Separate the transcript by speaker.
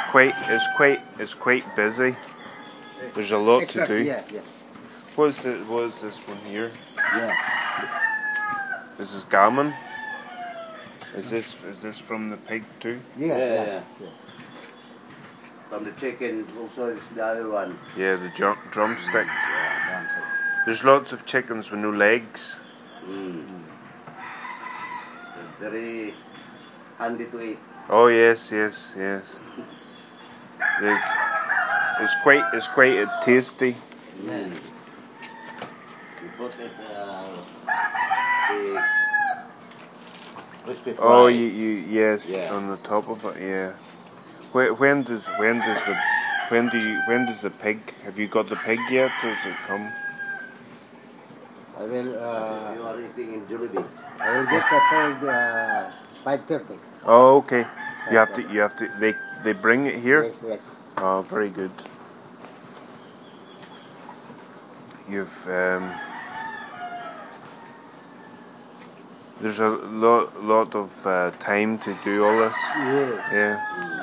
Speaker 1: quite busy. There's a lot to do.
Speaker 2: Yeah.
Speaker 1: What is this one here?
Speaker 2: Yeah.
Speaker 1: This is gammon. Is this from the pig too?
Speaker 2: Yeah.
Speaker 3: From the chicken, also is the other one.
Speaker 1: Yeah, the drumstick.
Speaker 2: Yeah,
Speaker 1: There's lots of chickens with no legs.
Speaker 3: Very handy to eat.
Speaker 1: Oh yes. It's quite tasty.
Speaker 3: You put it the crispy fry.
Speaker 1: Oh, yes,
Speaker 3: Yeah.
Speaker 1: on the top of it, yeah. When does the pig? Have you got the pig yet? Does it come?
Speaker 2: I will.
Speaker 3: You are eating in Jollibee.
Speaker 2: I will get the pig 5:30.
Speaker 1: Oh, okay. You have to. They bring it here.
Speaker 2: Yes.
Speaker 1: Oh, very good. You've there's a lot of time to do all this.
Speaker 2: Yes.
Speaker 1: Yeah.